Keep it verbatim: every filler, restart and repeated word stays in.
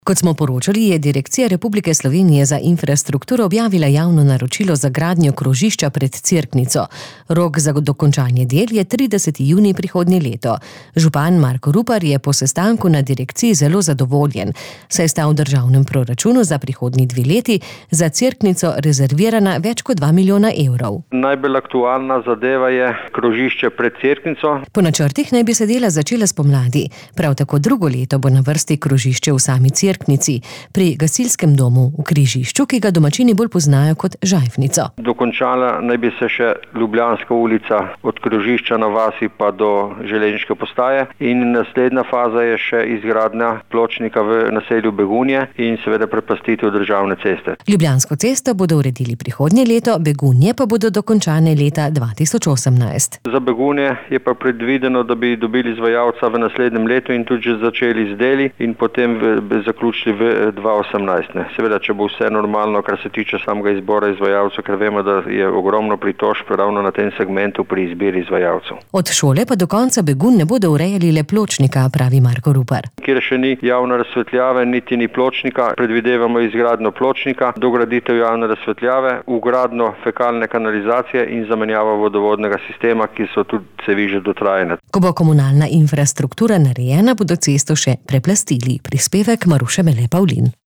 Kot smo poročali, je Direkcija Republike Slovenije za infrastrukturo objavila javno naročilo za gradnjo krožišča pred Cerknico. Rok za dokončanje del je trideseti junij prihodnje leto. Župan Marko Rupar je po sestanku na direkciji zelo zadovoljen, saj sta v državnem proračunu za prihodnji dve leti za Cerknico rezervirana več kot dva milijona evrov. Najbolj aktualna zadeva je krožišče pred Cerknico. Po načrtih naj bi se dela začela spomladi. Prav tako drugo leto bo na vrsti krožišče v sami Cerknici. Pri gasilskem domu v križišču, ki ga domačini bolj poznajo kot Žajfnico. Dokončala naj bi se še Ljubljanska ulica od krožišča na vasi pa do železniške postaje in naslednja faza je še izgradnja pločnika v naselju Begunje in seveda prepustitev državne ceste. Ljubljansko cesto bodo uredili prihodnje leto, Begunje pa bodo dokončane leta dva tisoč osemnajst. Za Begunje je pa predvideno, da bi dobili izvajalca v naslednjem letu in tudi že začeli z deli in potem zaključili v dva osemnajst. Seveda, če bo vse normalno, kar se tiče samega izbora izvajalcev, ker vemo, da je ogromno pritožb ravno na tem segmentu pri izbiri izvajalcev. Od šole pa do konca Begunj ne bodo urejali le pločnika, pravi Marko Rupar. Kjer še ni javne razsvetljave, niti ni pločnika, predvidevamo izgradnjo pločnika, dograditev javne razsvetljave, vgradnjo fekalne kanalizacije in zamenjavo vodovodnega sistema, ki so tudi cevi že dotrajane. Ko bo komunalna infrastruktura narejena, bodo cesto še preplastili. Prispevek Maruše Mele Pavlin.